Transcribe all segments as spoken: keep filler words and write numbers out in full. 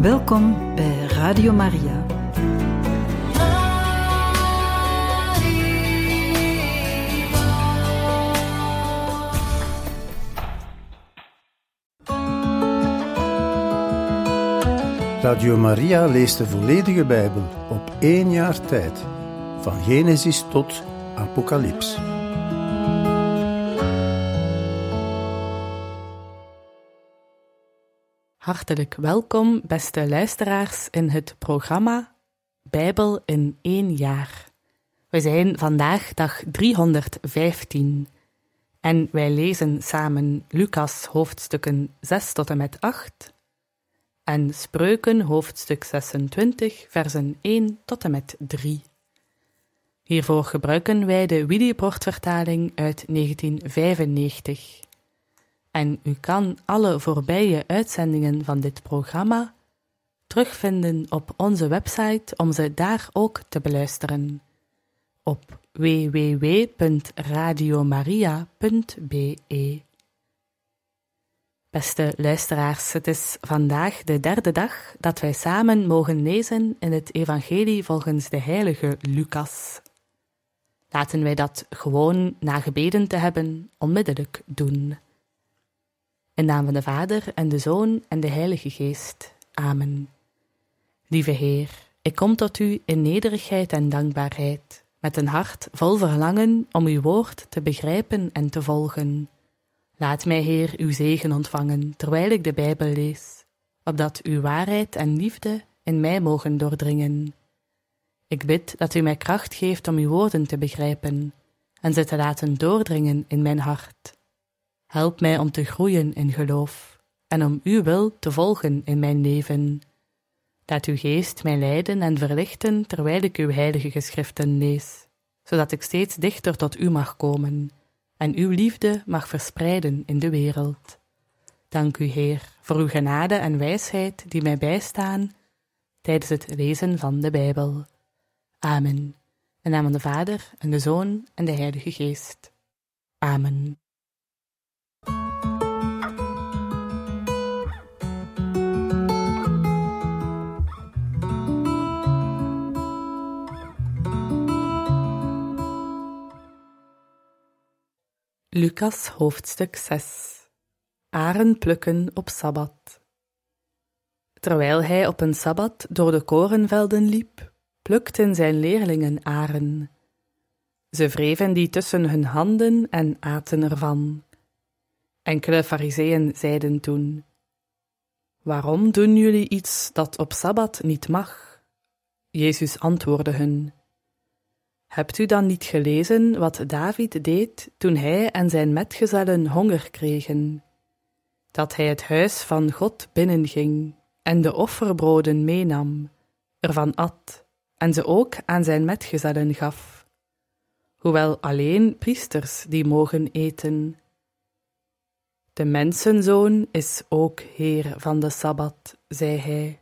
Welkom bij Radio Maria. Radio Maria leest de volledige Bijbel op één jaar tijd, van Genesis tot Apocalyps. Hartelijk welkom, beste luisteraars, in het programma Bijbel in één jaar. We zijn vandaag dag driehonderdvijftien en wij lezen samen Lucas hoofdstukken zes tot en met acht en Spreuken hoofdstuk zesentwintig, versen één tot en met drie. Hiervoor gebruiken wij de Willibrord-vertaling uit negentien vijfennegentig. En u kan alle voorbije uitzendingen van dit programma terugvinden op onze website om ze daar ook te beluisteren. Op w w w punt radiomaria punt b e. Beste luisteraars, het is vandaag de derde dag dat wij samen mogen lezen in het evangelie volgens de heilige Lucas. Laten wij dat gewoon na gebeden te hebben onmiddellijk doen. In naam van de Vader en de Zoon en de Heilige Geest. Amen. Lieve Heer, ik kom tot u in nederigheid en dankbaarheid, met een hart vol verlangen om uw woord te begrijpen en te volgen. Laat mij, Heer, uw zegen ontvangen, terwijl ik de Bijbel lees, opdat uw waarheid en liefde in mij mogen doordringen. Ik bid dat u mij kracht geeft om uw woorden te begrijpen en ze te laten doordringen in mijn hart. Help mij om te groeien in geloof en om uw wil te volgen in mijn leven. Laat uw geest mij leiden en verlichten terwijl ik uw heilige geschriften lees, zodat ik steeds dichter tot u mag komen en uw liefde mag verspreiden in de wereld. Dank u, Heer, voor uw genade en wijsheid die mij bijstaan tijdens het lezen van de Bijbel. Amen. In naam van de Vader en de Zoon en de Heilige Geest. Amen. Lucas hoofdstuk zes. Aren plukken op Sabbat. Terwijl hij op een Sabbat door de korenvelden liep, plukten zijn leerlingen aren. Ze wreven die tussen hun handen en aten ervan. Enkele farizeeën zeiden toen: waarom doen jullie iets dat op Sabbat niet mag? Jezus antwoordde hun: hebt u dan niet gelezen wat David deed toen hij en zijn metgezellen honger kregen? Dat hij het huis van God binnenging en de offerbroden meenam, ervan at en ze ook aan zijn metgezellen gaf, hoewel alleen priesters die mogen eten. De mensenzoon is ook Heer van de Sabbat, zei hij.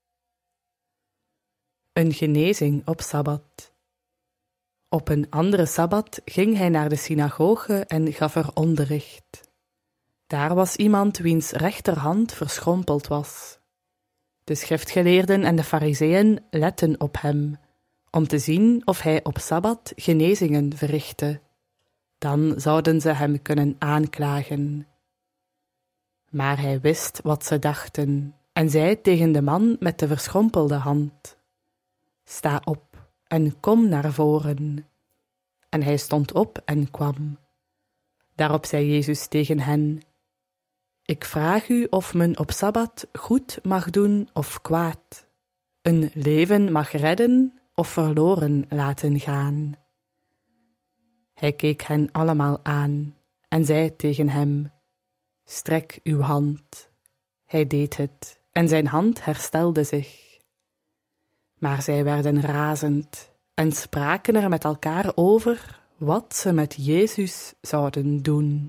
Een genezing op Sabbat. Op een andere Sabbat ging hij naar de synagoge en gaf er onderricht. Daar was iemand wiens rechterhand verschrompeld was. De schriftgeleerden en de farizeeën letten op hem, om te zien of hij op Sabbat genezingen verrichtte. Dan zouden ze hem kunnen aanklagen. Maar hij wist wat ze dachten en zei tegen de man met de verschrompelde hand: sta op en kom naar voren. En hij stond op en kwam. Daarop zei Jezus tegen hen: ik vraag u of men op Sabbat goed mag doen of kwaad, een leven mag redden of verloren laten gaan. Hij keek hen allemaal aan en zei tegen hem: strek uw hand. Hij deed het en zijn hand herstelde zich. Maar zij werden razend en spraken er met elkaar over wat ze met Jezus zouden doen.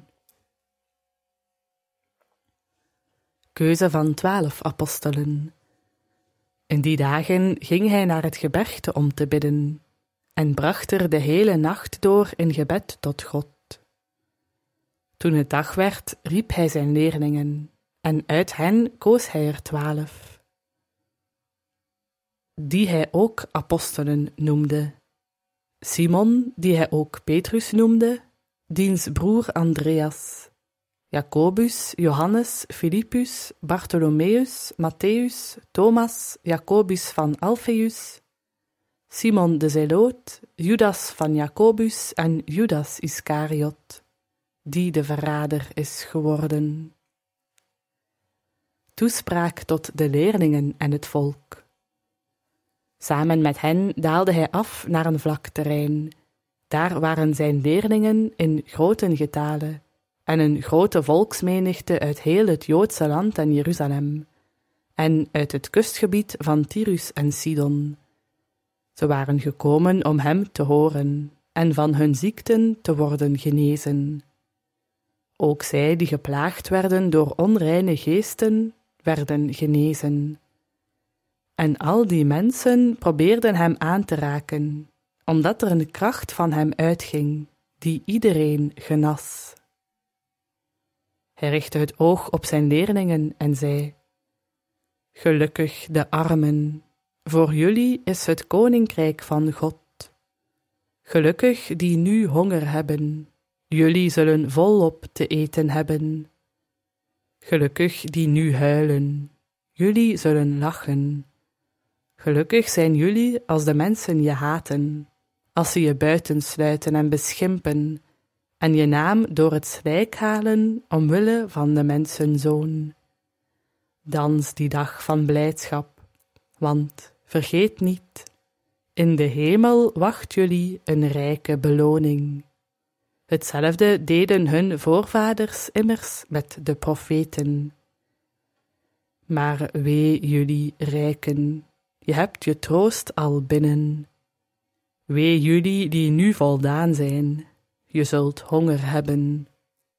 Keuze van twaalf apostelen. In die dagen ging hij naar het gebergte om te bidden en bracht er de hele nacht door in gebed tot God. Toen het dag werd, riep hij zijn leerlingen, en uit hen koos hij er twaalf. die hij ook apostelen noemde. Simon, die hij ook Petrus noemde, diens broer Andreas, Jacobus, Johannes, Philippus, Bartholomeus, Matthäus, Thomas, Jacobus van Alpheus, Simon de Zeloot, Judas van Jacobus en Judas Iscariot, die de verrader is geworden. Toespraak tot de leerlingen en het volk. Samen met hen daalde hij af naar een vlak terrein. Daar waren zijn leerlingen in groten getale en een grote volksmenigte uit heel het Joodse land en Jeruzalem en uit het kustgebied van Tyrus en Sidon. Ze waren gekomen om hem te horen en van hun ziekten te worden genezen. Ook zij die geplaagd werden door onreine geesten, werden genezen. En al die mensen probeerden hem aan te raken, omdat er een kracht van hem uitging, die iedereen genas. Hij richtte het oog op zijn leerlingen en zei: Gelukkig de armen, voor jullie is het koninkrijk van God. Gelukkig die nu honger hebben, jullie zullen volop te eten hebben. Gelukkig die nu huilen, jullie zullen lachen. Gelukkig zijn jullie als de mensen je haten, als ze je buitensluiten en beschimpen, en je naam door het slijk halen omwille van de mensenzoon. Dans die dag van blijdschap, want vergeet niet, in de hemel wacht jullie een rijke beloning. Hetzelfde deden hun voorvaders immers met de profeten. Maar wee jullie rijken, je hebt je troost al binnen. Wee jullie die nu voldaan zijn, je zult honger hebben.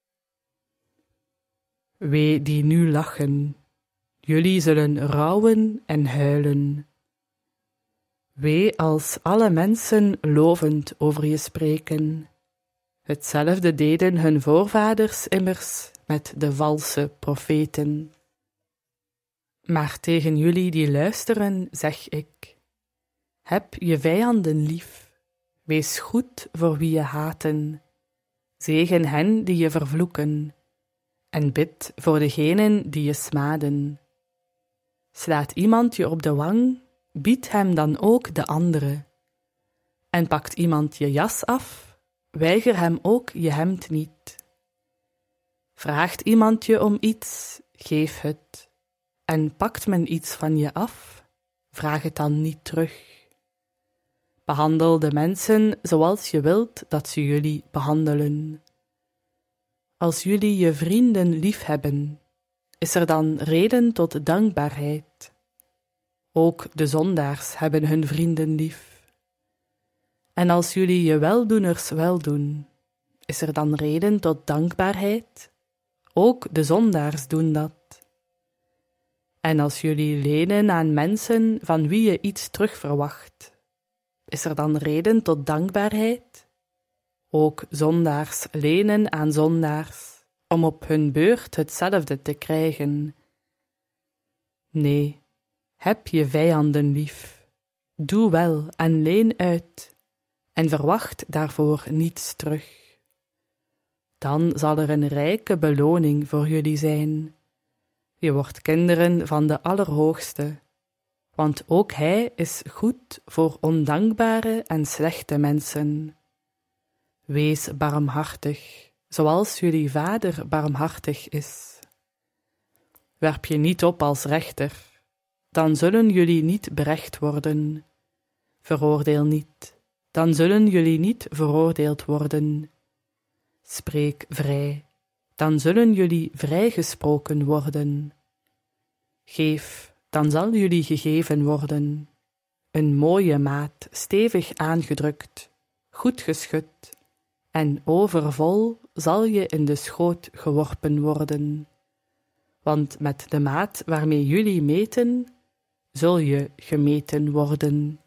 Wee die nu lachen, jullie zullen rouwen en huilen. Wee als alle mensen lovend over je spreken. Hetzelfde deden hun voorvaders immers met de valse profeten. Maar tegen jullie die luisteren zeg ik: heb je vijanden lief, wees goed voor wie je haten, zegen hen die je vervloeken, en bid voor degenen die je smaden. Slaat iemand je op de wang, bied hem dan ook de andere. En pakt iemand je jas af, weiger hem ook je hemd niet. Vraagt iemand je om iets, geef het. En pakt men iets van je af, vraag het dan niet terug. Behandel de mensen zoals je wilt dat ze jullie behandelen. Als jullie je vrienden liefhebben, is er dan reden tot dankbaarheid. Ook de zondaars hebben hun vrienden lief. En als jullie je weldoeners weldoen, is er dan reden tot dankbaarheid? Ook de zondaars doen dat. En als jullie lenen aan mensen van wie je iets terugverwacht, is er dan reden tot dankbaarheid? Ook zondaars lenen aan zondaars, om op hun beurt hetzelfde te krijgen. Nee, heb je vijanden lief, doe wel en leen uit, en verwacht daarvoor niets terug. Dan zal er een rijke beloning voor jullie zijn. Je wordt kinderen van de Allerhoogste, want ook Hij is goed voor ondankbare en slechte mensen. Wees barmhartig, zoals jullie Vader barmhartig is. Werp je niet op als rechter, dan zullen jullie niet berecht worden. Veroordeel niet, dan zullen jullie niet veroordeeld worden. Spreek vrij, dan zullen jullie vrijgesproken worden. Geef, dan zal jullie gegeven worden. Een mooie maat, stevig aangedrukt, goed geschud, en overvol zal je in de schoot geworpen worden. Want met de maat waarmee jullie meten, zul je gemeten worden.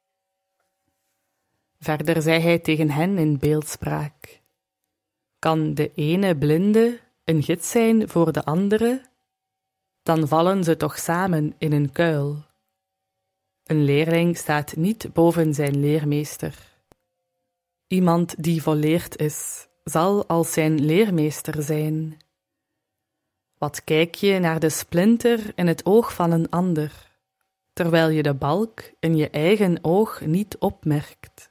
Verder zei hij tegen hen in beeldspraak: kan de ene blinde een gids zijn voor de andere? Dan vallen ze toch samen in een kuil. Een leerling staat niet boven zijn leermeester. Iemand die volleerd is, zal als zijn leermeester zijn. Wat kijk je naar de splinter in het oog van een ander, terwijl je de balk in je eigen oog niet opmerkt?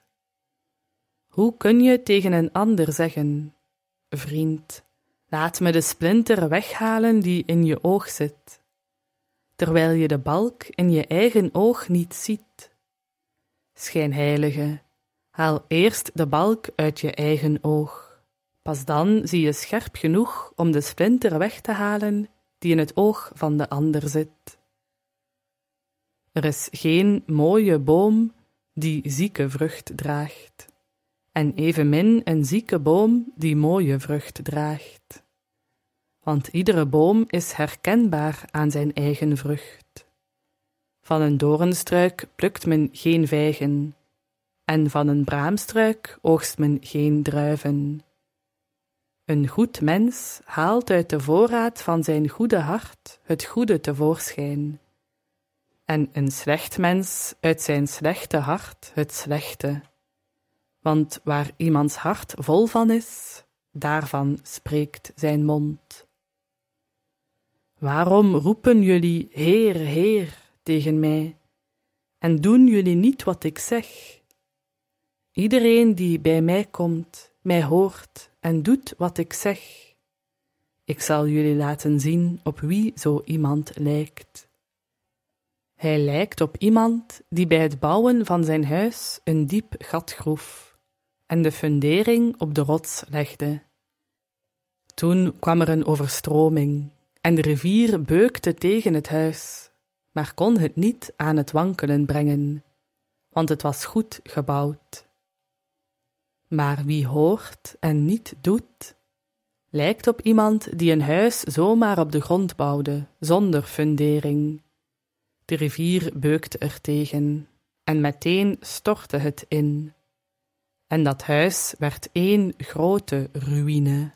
Hoe kun je tegen een ander zeggen: vriend, laat me de splinter weghalen die in je oog zit, terwijl je de balk in je eigen oog niet ziet? Schijnheilige, haal eerst de balk uit je eigen oog. Pas dan zie je scherp genoeg om de splinter weg te halen die in het oog van de ander zit. Er is geen mooie boom die zieke vrucht draagt, en evenmin een zieke boom die mooie vrucht draagt. Want iedere boom is herkenbaar aan zijn eigen vrucht. Van een doornstruik plukt men geen vijgen, en van een braamstruik oogst men geen druiven. Een goed mens haalt uit de voorraad van zijn goede hart het goede tevoorschijn, en een slecht mens uit zijn slechte hart het slechte. Want waar iemands hart vol van is, daarvan spreekt zijn mond. Waarom roepen jullie Heer, Heer tegen mij, en doen jullie niet wat ik zeg? Iedereen die bij mij komt, mij hoort en doet wat ik zeg. Ik zal jullie laten zien op wie zo iemand lijkt. Hij lijkt op iemand die bij het bouwen van zijn huis een diep gat groef en de fundering op de rots legde. Toen kwam er een overstroming en de rivier beukte tegen het huis, maar kon het niet aan het wankelen brengen, want het was goed gebouwd. Maar wie hoort en niet doet, lijkt op iemand die een huis zomaar op de grond bouwde, zonder fundering. De rivier beukte er tegen, en meteen stortte het in. En dat huis werd één grote ruïne.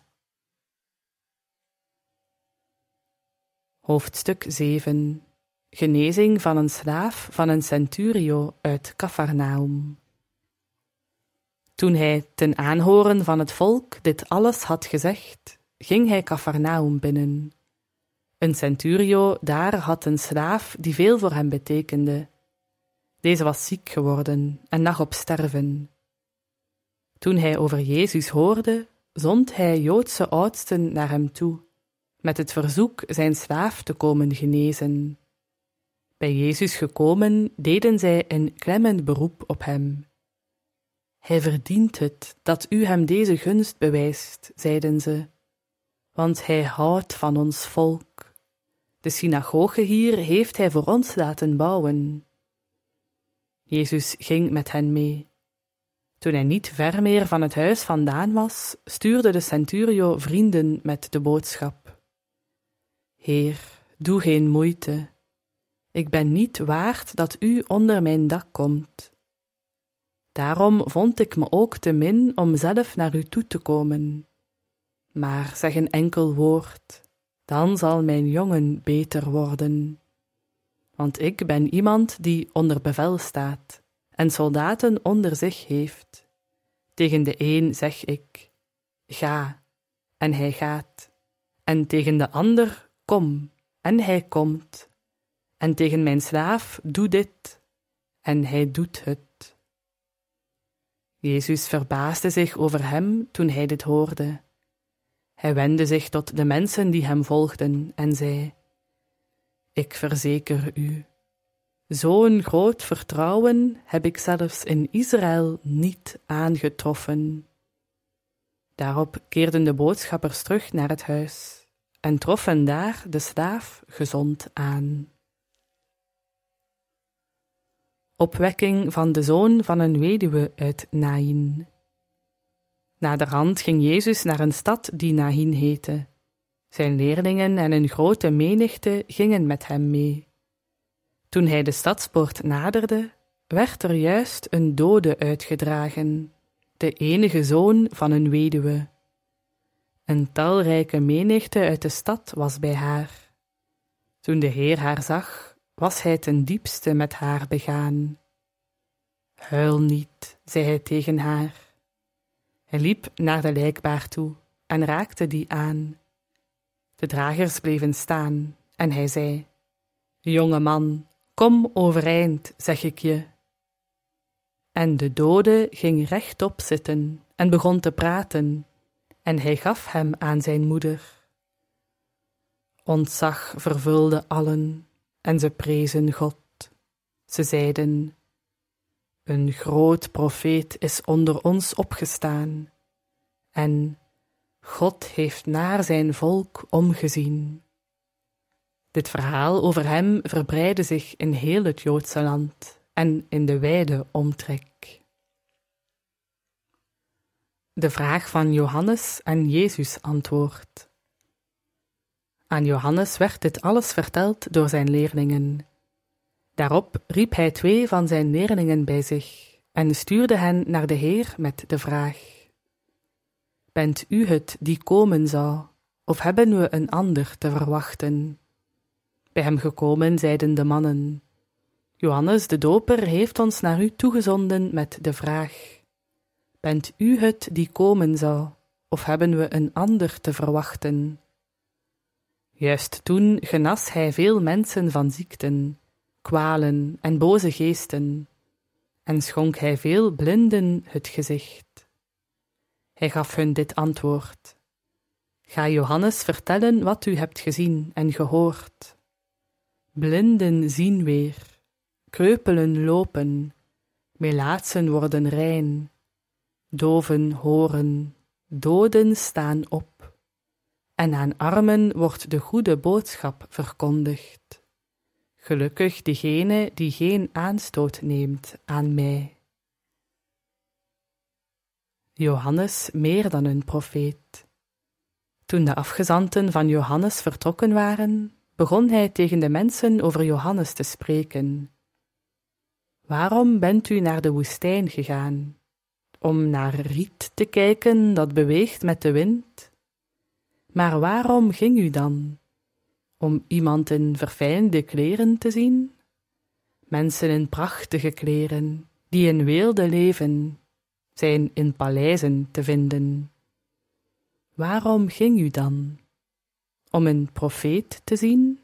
Hoofdstuk zeven. Genezing van een slaaf van een centurio uit Capharnaum. Toen hij ten aanhoren van het volk dit alles had gezegd, ging hij Capharnaum binnen. Een centurio daar had een slaaf die veel voor hem betekende. Deze was ziek geworden en lag op sterven. Toen hij over Jezus hoorde, zond hij Joodse oudsten naar hem toe, met het verzoek zijn slaaf te komen genezen. Bij Jezus gekomen, deden zij een klemmend beroep op hem. Hij verdient het dat u hem deze gunst bewijst, zeiden ze, want hij houdt van ons volk. De synagoge hier heeft hij voor ons laten bouwen. Jezus ging met hen mee. Toen hij niet ver meer van het huis vandaan was, stuurde de centurio vrienden met de boodschap: Heer, doe geen moeite. Ik ben niet waard dat u onder mijn dak komt. Daarom vond ik me ook te min om zelf naar u toe te komen. Maar zeg een enkel woord, dan zal mijn jongen beter worden. Want ik ben iemand die onder bevel staat en soldaten onder zich heeft. Tegen de een zeg ik, ga, en hij gaat. En tegen de ander, kom, en hij komt. En tegen mijn slaaf, doe dit, en hij doet het. Jezus verbaasde zich over hem toen hij dit hoorde. Hij wendde zich tot de mensen die hem volgden en zei: Ik verzeker u, zo'n groot vertrouwen heb ik zelfs in Israël niet aangetroffen. Daarop keerden de boodschappers terug naar het huis en troffen daar de slaaf gezond aan. Opwekking van de zoon van een weduwe uit Naïn. Naderhand ging Jezus naar een stad die Naïn heette. Zijn leerlingen en een grote menigte gingen met hem mee. Toen hij de stadspoort naderde, werd er juist een dode uitgedragen, de enige zoon van een weduwe. Een talrijke menigte uit de stad was bij haar. Toen de Heer haar zag, was hij ten diepste met haar begaan. Huil niet, zei hij tegen haar. Hij liep naar de lijkbaar toe en raakte die aan. De dragers bleven staan en hij zei: Jonge man, kom overeind, zeg ik je. En de dode ging rechtop zitten en begon te praten, en hij gaf hem aan zijn moeder. Ontzag vervulde allen, en ze prezen God. Ze zeiden: Een groot profeet is onder ons opgestaan, en God heeft naar zijn volk omgezien. Dit verhaal over hem verbreidde zich in heel het Joodse land en in de wijde omtrek. De vraag van Johannes en Jezus antwoord. Aan Johannes werd dit alles verteld door zijn leerlingen. Daarop riep hij twee van zijn leerlingen bij zich en stuurde hen naar de Heer met de vraag: Bent u het die komen zou, of hebben we een ander te verwachten? Bij hem gekomen zeiden de mannen: Johannes de Doper heeft ons naar u toegezonden met de vraag: Bent u het die komen zou, of hebben we een ander te verwachten? Juist toen genas hij veel mensen van ziekten, kwalen en boze geesten, en schonk hij veel blinden het gezicht. Hij gaf hun dit antwoord: Ga Johannes vertellen wat u hebt gezien en gehoord. Blinden zien weer, kreupelen lopen, melaatsen worden rein, doven horen, doden staan op, en aan armen wordt de goede boodschap verkondigd. Gelukkig diegene die geen aanstoot neemt aan mij. Johannes meer dan een profeet. Toen de afgezanten van Johannes vertrokken waren, begon hij tegen de mensen over Johannes te spreken. Waarom bent u naar de woestijn gegaan? Om naar riet te kijken dat beweegt met de wind? Maar waarom ging u dan? Om iemand in verfijnde kleren te zien? Mensen in prachtige kleren, die in weelde leven, zijn in paleizen te vinden. Waarom ging u dan? Om een profeet te zien?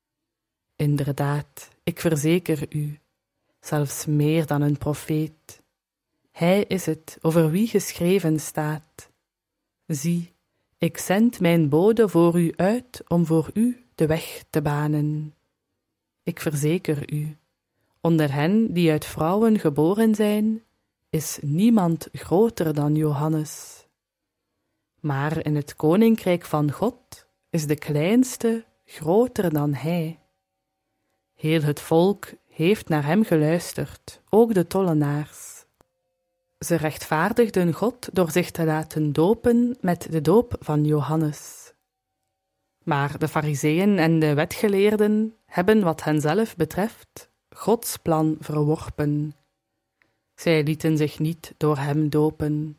Inderdaad, ik verzeker u, zelfs meer dan een profeet. Hij is het over wie geschreven staat: Zie, ik zend mijn bode voor u uit om voor u de weg te banen. Ik verzeker u, onder hen die uit vrouwen geboren zijn, is niemand groter dan Johannes. Maar in het koninkrijk van God is de kleinste groter dan hij. Heel het volk heeft naar hem geluisterd, ook de tollenaars. Ze rechtvaardigden God door zich te laten dopen met de doop van Johannes. Maar de Farizeeën en de wetgeleerden hebben wat henzelf betreft Gods plan verworpen. Zij lieten zich niet door hem dopen.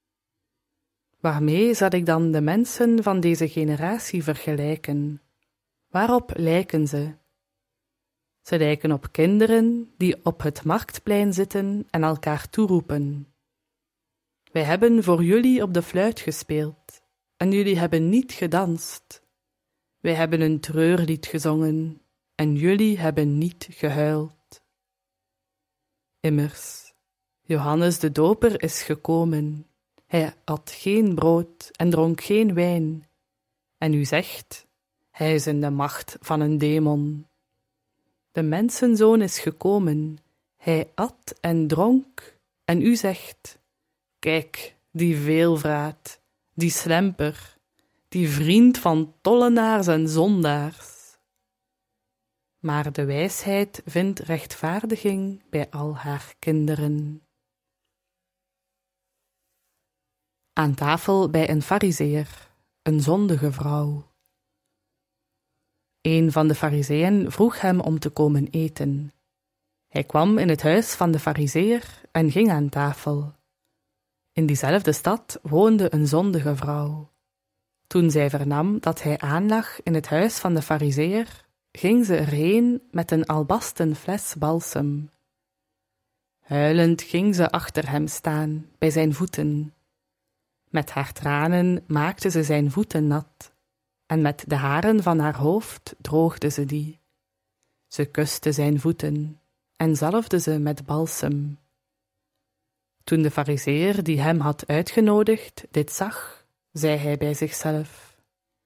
Waarmee zal ik dan de mensen van deze generatie vergelijken? Waarop lijken ze? Ze lijken op kinderen die op het marktplein zitten en elkaar toeroepen: Wij hebben voor jullie op de fluit gespeeld, en jullie hebben niet gedanst. Wij hebben een treurlied gezongen, en jullie hebben niet gehuild. Immers, Johannes de Doper is gekomen. Hij at geen brood en dronk geen wijn. En u zegt: Hij is in de macht van een demon. De mensenzoon is gekomen. Hij at en dronk. En u zegt: Kijk, die veelvraat, die slemper, die vriend van tollenaars en zondaars. Maar de wijsheid vindt rechtvaardiging bij al haar kinderen. Aan tafel bij een farizeeër, een zondige vrouw. Een van de farizeeën vroeg hem om te komen eten. Hij kwam in het huis van de farizeeër en ging aan tafel. In diezelfde stad woonde een zondige vrouw. Toen zij vernam dat hij aanlag in het huis van de farizeeër, ging ze erheen met een albasten fles balsem. Huilend ging ze achter hem staan, bij zijn voeten. Met haar tranen maakte ze zijn voeten nat, en met de haren van haar hoofd droogde ze die. Ze kuste zijn voeten en zalfde ze met balsem. Toen de farizeeër die hem had uitgenodigd dit zag, zei hij bij zichzelf: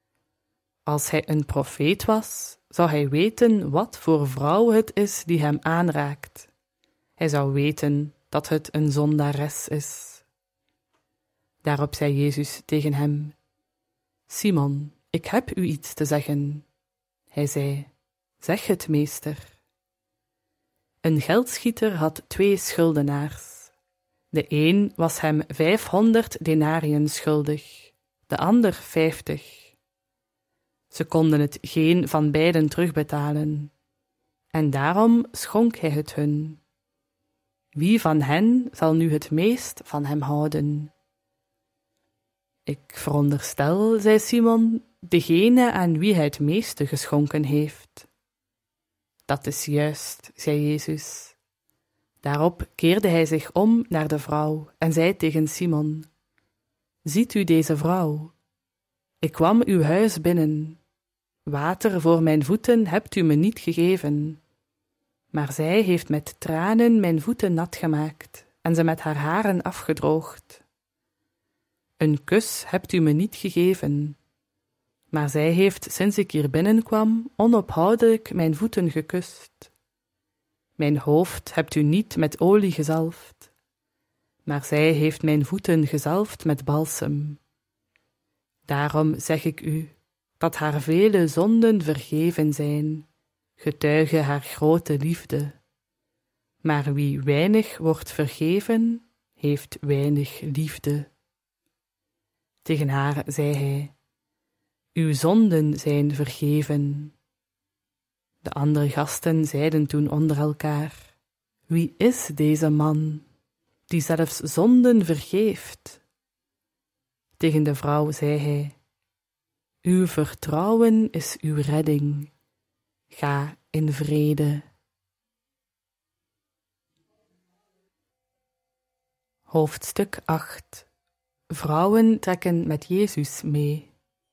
als hij een profeet was, zou hij weten wat voor vrouw het is die hem aanraakt. Hij zou weten dat het een zondares is. Daarop zei Jezus tegen hem: Simon, ik heb u iets te zeggen. Hij zei: zeg het, meester. Een geldschieter had twee schuldenaars. De een was hem vijfhonderd denariën schuldig, de ander vijftig. Ze konden het geen van beiden terugbetalen, en daarom schonk hij het hun. Wie van hen zal nu het meest van hem houden? Ik veronderstel, zei Simon, degene aan wie hij het meeste geschonken heeft. Dat is juist, zei Jezus. Daarop keerde hij zich om naar de vrouw en zei tegen Simon: ziet u deze vrouw? Ik kwam uw huis binnen. Water voor mijn voeten hebt u me niet gegeven. Maar zij heeft met tranen mijn voeten nat gemaakt en ze met haar haren afgedroogd. Een kus hebt u me niet gegeven. Maar zij heeft, sinds ik hier binnenkwam, onophoudelijk mijn voeten gekust. Mijn hoofd hebt u niet met olie gezalfd, maar zij heeft mijn voeten gezalfd met balsem. Daarom zeg ik u, dat haar vele zonden vergeven zijn, getuige haar grote liefde. Maar wie weinig wordt vergeven, heeft weinig liefde. Tegen haar zei hij: uw zonden zijn vergeven. De andere gasten zeiden toen onder elkaar: wie is deze man, die zelfs zonden vergeeft? Tegen de vrouw zei hij: uw vertrouwen is uw redding. Ga in vrede. Hoofdstuk acht. Vrouwen trekken met Jezus mee.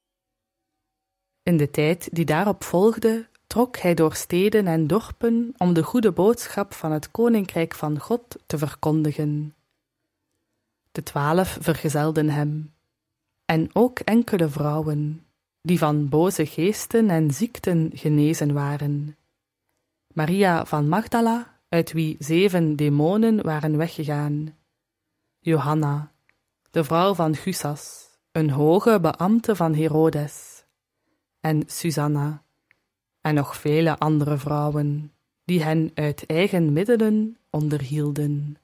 In de tijd die daarop volgde, trok hij door steden en dorpen om de goede boodschap van het koninkrijk van God te verkondigen. De twaalf vergezelden hem, en ook enkele vrouwen, die van boze geesten en ziekten genezen waren. Maria van Magdala, uit wie zeven demonen waren weggegaan. Johanna, de vrouw van Gusas, een hoge beambte van Herodes. En Susanna, en nog vele andere vrouwen, die hen uit eigen middelen onderhielden.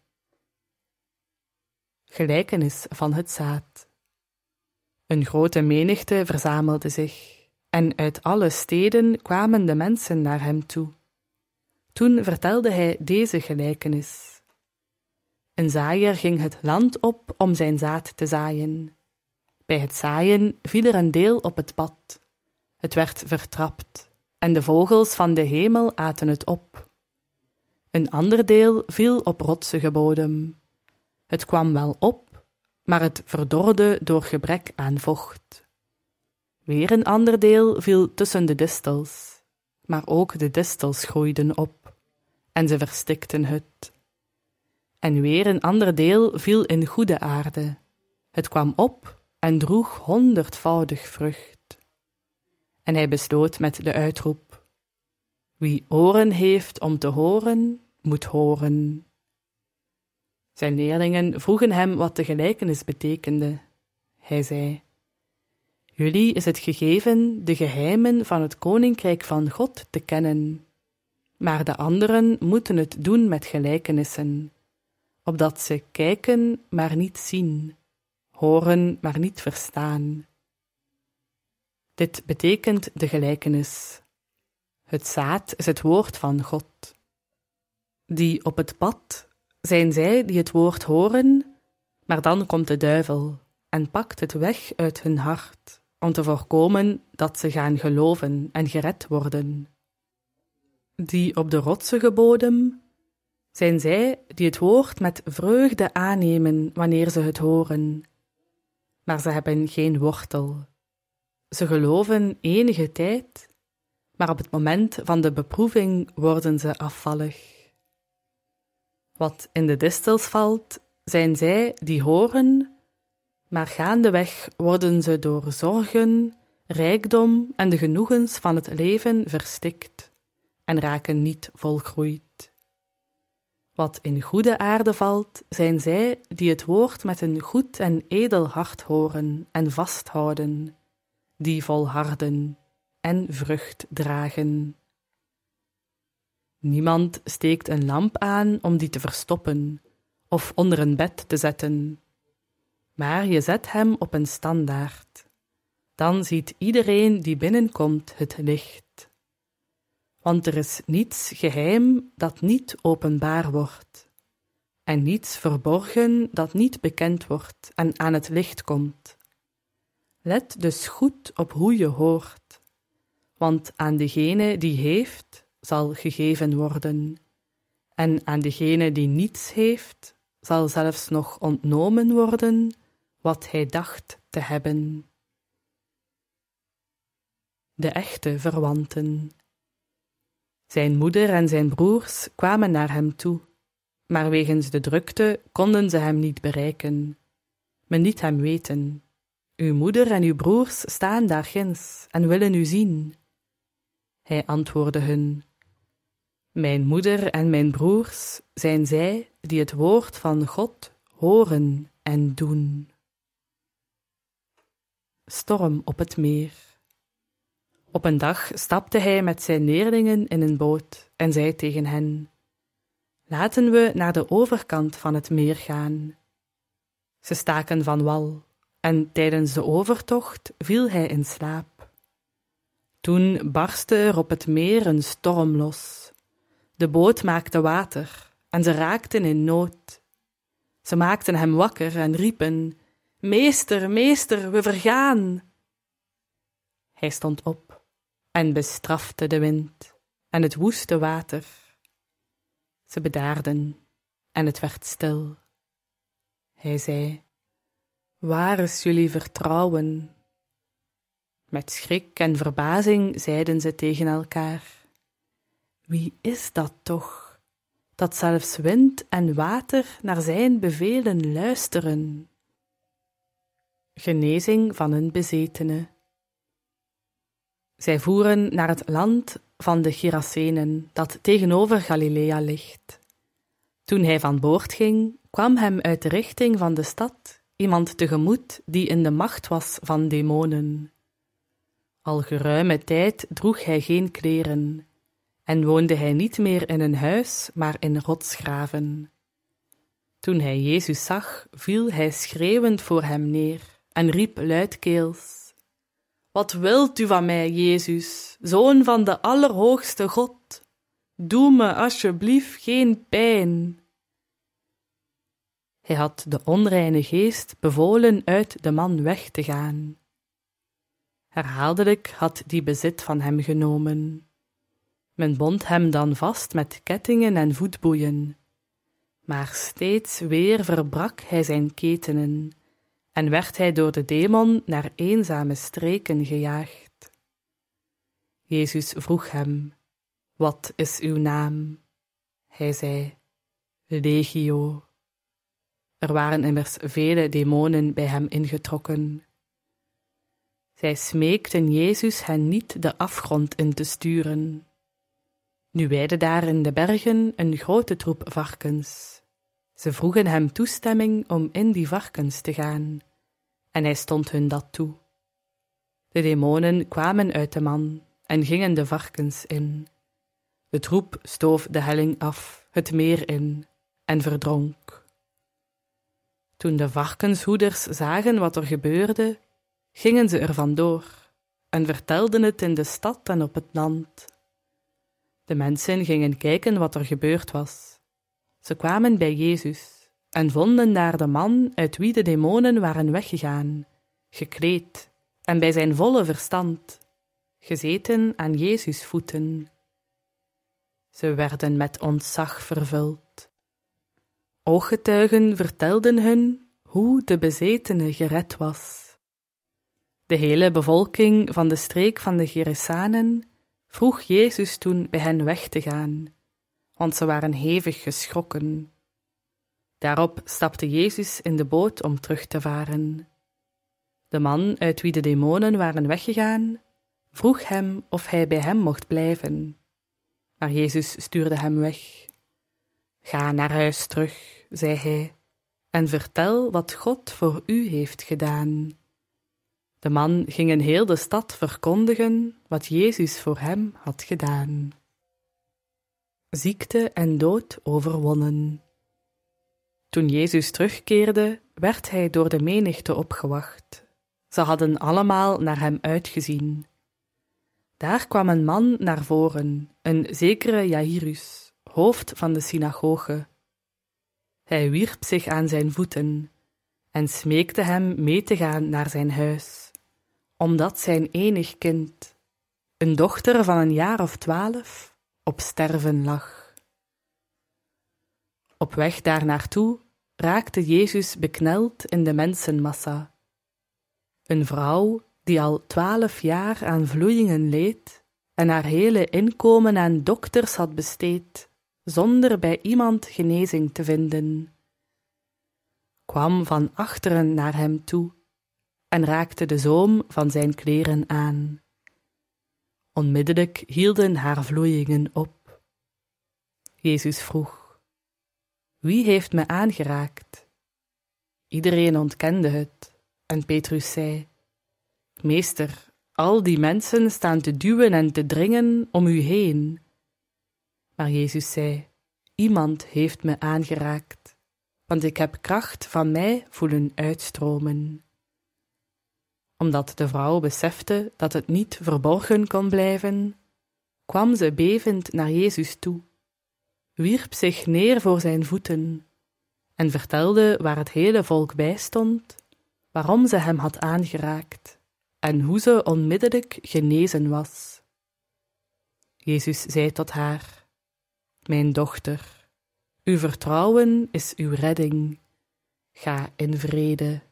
Gelijkenis van het zaad. Een grote menigte verzamelde zich, en uit alle steden kwamen de mensen naar hem toe. Toen vertelde hij deze gelijkenis. Een zaaier ging het land op om zijn zaad te zaaien. Bij het zaaien viel er een deel op het pad. Het werd vertrapt, en de vogels van de hemel aten het op. Een ander deel viel op rotsige bodem. Het kwam wel op, maar het verdorde door gebrek aan vocht. Weer een ander deel viel tussen de distels, maar ook de distels groeiden op, en ze verstikten het. En weer een ander deel viel in goede aarde. Het kwam op en droeg honderdvoudig vrucht. En hij besloot met de uitroep: wie oren heeft om te horen, moet horen. Zijn leerlingen vroegen hem wat de gelijkenis betekende. Hij zei: jullie is het gegeven de geheimen van het koninkrijk van God te kennen, maar de anderen moeten het doen met gelijkenissen, opdat ze kijken, maar niet zien, horen, maar niet verstaan. Dit betekent de gelijkenis. Het zaad is het woord van God. Die op het pad zijn zij die het woord horen, maar dan komt de duivel en pakt het weg uit hun hart, om te voorkomen dat ze gaan geloven en gered worden. die op de rotsige bodem zijn zij die het woord met vreugde aannemen wanneer ze het horen, maar ze hebben geen wortel. Ze geloven enige tijd, maar op het moment van de beproeving worden ze afvallig. Wat in de distels valt, zijn zij die horen, maar gaandeweg worden ze door zorgen, rijkdom en de genoegens van het leven verstikt en raken niet volgroeid. Wat in goede aarde valt, zijn zij die het woord met een goed en edel hart horen en vasthouden, die volharden en vrucht dragen. Niemand steekt een lamp aan om die te verstoppen of onder een bed te zetten, maar je zet hem op een standaard. Dan ziet iedereen die binnenkomt het licht. Want er is niets geheim dat niet openbaar wordt, en niets verborgen dat niet bekend wordt en aan het licht komt. Let dus goed op hoe je hoort, want aan degene die heeft, zal gegeven worden, en aan degene die niets heeft, zal zelfs nog ontnomen worden wat hij dacht te hebben. De echte verwanten. Zijn moeder en zijn broers kwamen naar hem toe, maar wegens de drukte konden ze hem niet bereiken. Men liet hem weten: uw moeder en uw broers staan daar ginds en willen u zien. Hij antwoordde hun: mijn moeder en mijn broers zijn zij die het woord van God horen en doen. Storm op het meer. Op een dag stapte hij met zijn leerlingen in een boot en zei tegen hen: laten we naar de overkant van het meer gaan. Ze staken van wal, en tijdens de overtocht viel hij in slaap. Toen barstte er op het meer een storm los. De boot maakte water, en ze raakten in nood. Ze maakten hem wakker en riepen: meester, meester, we vergaan. Hij stond op en bestrafte de wind en het woeste water. Ze bedaarden en het werd stil. Hij zei: waar is jullie vertrouwen? Met schrik en verbazing zeiden ze tegen elkaar: wie is dat toch, dat zelfs wind en water naar zijn bevelen luisteren? Genezing van een bezetene. Zij voeren naar het land van de Gerasenen, dat tegenover Galilea ligt. Toen hij van boord ging, kwam hem uit de richting van de stad iemand tegemoet die in de macht was van demonen. Al geruime tijd droeg hij geen kleren en woonde hij niet meer in een huis, maar in rotsgraven. Toen hij Jezus zag, viel hij schreeuwend voor hem neer en riep luidkeels: wat wilt u van mij, Jezus, Zoon van de Allerhoogste God? Doe me alsjeblieft geen pijn. Hij had de onreine geest bevolen uit de man weg te gaan. Herhaaldelijk had die bezit van hem genomen. Men bond hem dan vast met kettingen en voetboeien, maar steeds weer verbrak hij zijn ketenen en werd hij door de demon naar eenzame streken gejaagd. Jezus vroeg hem: wat is uw naam? Hij zei: Legio. Er waren immers vele demonen bij hem ingetrokken. Zij smeekten Jezus hen niet de afgrond in te sturen. Nu weidde daar in de bergen een grote troep varkens. Ze vroegen hem toestemming om in die varkens te gaan, en hij stond hun dat toe. De demonen kwamen uit de man en gingen de varkens in. De troep stoof de helling af, het meer in, en verdronk. Toen de varkenshoeders zagen wat er gebeurde, gingen ze er vandoor en vertelden het in de stad en op het land. De mensen gingen kijken wat er gebeurd was. Ze kwamen bij Jezus en vonden daar de man uit wie de demonen waren weggegaan, gekleed en bij zijn volle verstand, gezeten aan Jezus' voeten. Ze werden met ontzag vervuld. Ooggetuigen vertelden hun hoe de bezetene gered was. De hele bevolking van de streek van de Gerasenen vroeg Jezus toen bij hen weg te gaan, want ze waren hevig geschrokken. Daarop stapte Jezus in de boot om terug te varen. De man uit wie de demonen waren weggegaan, vroeg hem of hij bij hem mocht blijven. Maar Jezus stuurde hem weg. Ga naar huis terug, zei hij, en vertel wat God voor u heeft gedaan. De man ging in heel de stad verkondigen wat Jezus voor hem had gedaan. Ziekte en dood overwonnen. Toen Jezus terugkeerde, werd hij door de menigte opgewacht. Ze hadden allemaal naar hem uitgezien. Daar kwam een man naar voren, een zekere Jairus, hoofd van de synagoge. Hij wierp zich aan zijn voeten en smeekte hem mee te gaan naar zijn huis, omdat zijn enig kind, een dochter van een jaar of twaalf, op sterven lag. Op weg daar naartoe raakte Jezus bekneld in de mensenmassa. Een vrouw die al twaalf jaar aan vloeien leed en haar hele inkomen aan dokters had besteed, zonder bij iemand genezing te vinden, kwam van achteren naar hem toe en raakte de zoom van zijn kleren aan. Onmiddellijk hielden haar vloeien op. Jezus vroeg: Wie heeft me aangeraakt? Iedereen ontkende het en Petrus zei: Meester, al die mensen staan te duwen en te dringen om u heen. Maar Jezus zei: Iemand heeft me aangeraakt, want ik heb kracht van mij voelen uitstromen. Omdat de vrouw besefte dat het niet verborgen kon blijven, kwam ze bevend naar Jezus toe, wierp zich neer voor zijn voeten en vertelde waar het hele volk bij stond, waarom ze hem had aangeraakt en hoe ze onmiddellijk genezen was. Jezus zei tot haar: Mijn dochter, uw vertrouwen is uw redding. Ga in vrede.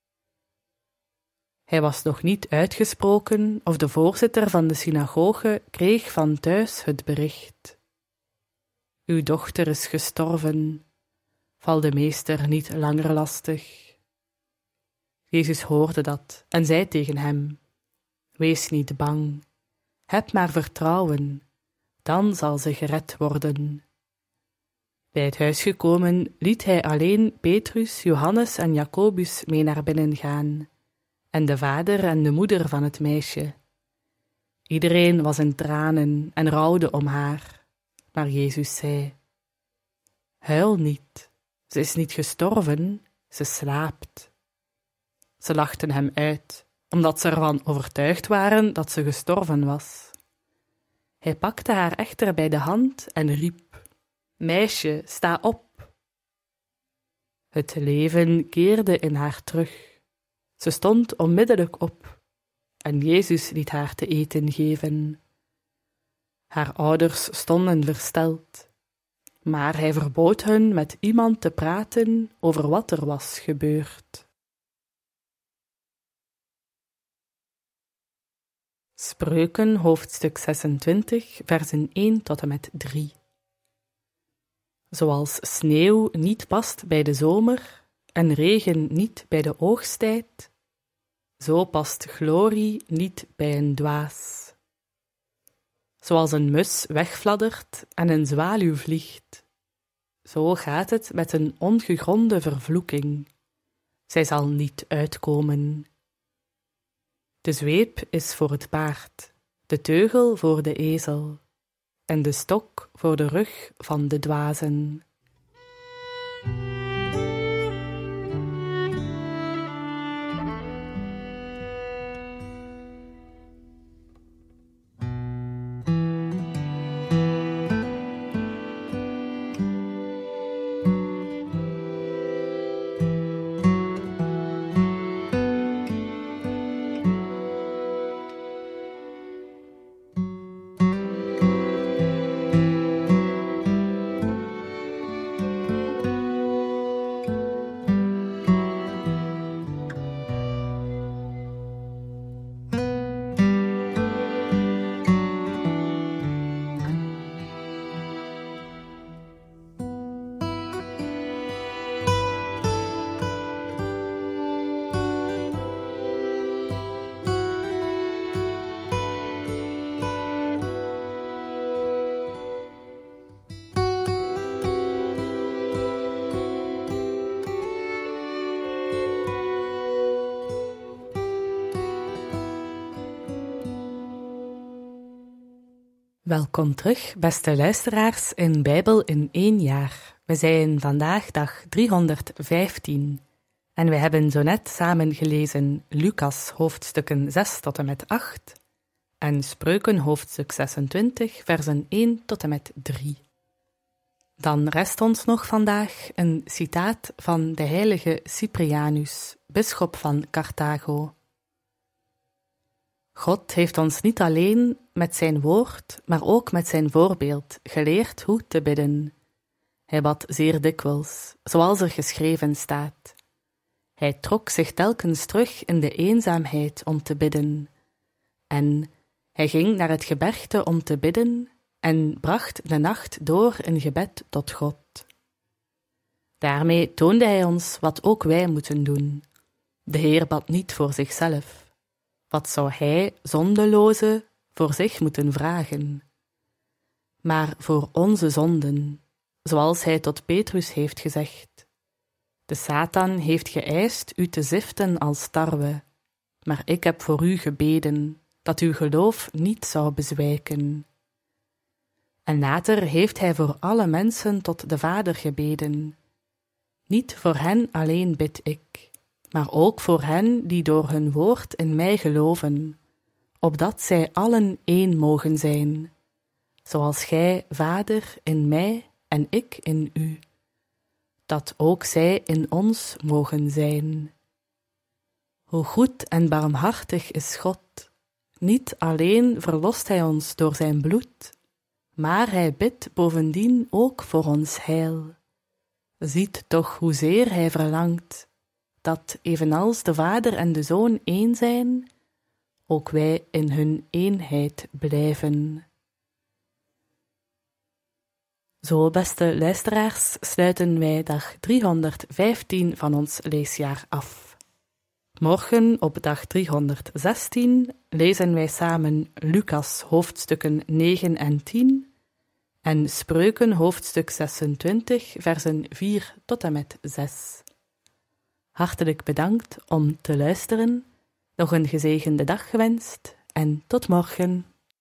Hij was nog niet uitgesproken of de voorzitter van de synagoge kreeg van thuis het bericht: Uw dochter is gestorven, val de meester niet langer lastig. Jezus hoorde dat en zei tegen hem: Wees niet bang, heb maar vertrouwen, dan zal ze gered worden. Bij het huis gekomen liet hij alleen Petrus, Johannes en Jacobus mee naar binnen gaan, en de vader en de moeder van het meisje. Iedereen was in tranen en rouwde om haar, maar Jezus zei: Huil niet, ze is niet gestorven, ze slaapt. Ze lachten hem uit, omdat ze ervan overtuigd waren dat ze gestorven was. Hij pakte haar echter bij de hand en riep: Meisje, sta op. Het leven keerde in haar terug. Ze stond onmiddellijk op en Jezus liet haar te eten geven. Haar ouders stonden versteld, maar hij verbood hun met iemand te praten over wat er was gebeurd. Spreuken, hoofdstuk zesentwintig, versen één tot en met drie. Zoals sneeuw niet past bij de zomer en regen niet bij de oogsttijd, zo past glorie niet bij een dwaas. Zoals een mus wegfladdert en een zwaluw vliegt, zo gaat het met een ongegronde vervloeking. Zij zal niet uitkomen. De zweep is voor het paard, de teugel voor de ezel en de stok voor de rug van de dwazen. Welkom terug, beste luisteraars, in Bijbel in één jaar. We zijn vandaag dag driehonderdvijftien en we hebben zo net samen gelezen Lucas hoofdstukken zes tot en met acht en Spreuken hoofdstuk zesentwintig, versen één tot en met drie. Dan rest ons nog vandaag een citaat van de heilige Cyprianus, bisschop van Carthago. God heeft ons niet alleen met zijn woord, maar ook met zijn voorbeeld geleerd hoe te bidden. Hij bad zeer dikwijls, zoals er geschreven staat. Hij trok zich telkens terug in de eenzaamheid om te bidden. En hij ging naar het gebergte om te bidden en bracht de nacht door in gebed tot God. Daarmee toonde hij ons wat ook wij moeten doen. De Heer bad niet voor zichzelf. Wat zou hij, zondeloze, voor zich moeten vragen? Maar voor onze zonden, zoals hij tot Petrus heeft gezegd. De Satan heeft geëist u te ziften als tarwe, maar ik heb voor u gebeden, dat uw geloof niet zou bezwijken. En later heeft hij voor alle mensen tot de Vader gebeden. Niet voor hen alleen bid ik, maar ook voor hen die door hun woord in mij geloven, opdat zij allen één mogen zijn, zoals gij, Vader, in mij en ik in u, dat ook zij in ons mogen zijn. Hoe goed en barmhartig is God! Niet alleen verlost hij ons door zijn bloed, maar hij bidt bovendien ook voor ons heil. Ziet toch hoezeer hij verlangt, dat evenals de Vader en de Zoon één zijn, ook wij in hun eenheid blijven. Zo, beste luisteraars, sluiten wij dag driehonderdvijftien van ons leesjaar af. Morgen, op dag driehonderdzestien, lezen wij samen Lucas hoofdstukken negen en tien en Spreuken hoofdstuk zesentwintig, versen vier tot en met zes. Hartelijk bedankt om te luisteren, nog een gezegende dag gewenst en tot morgen.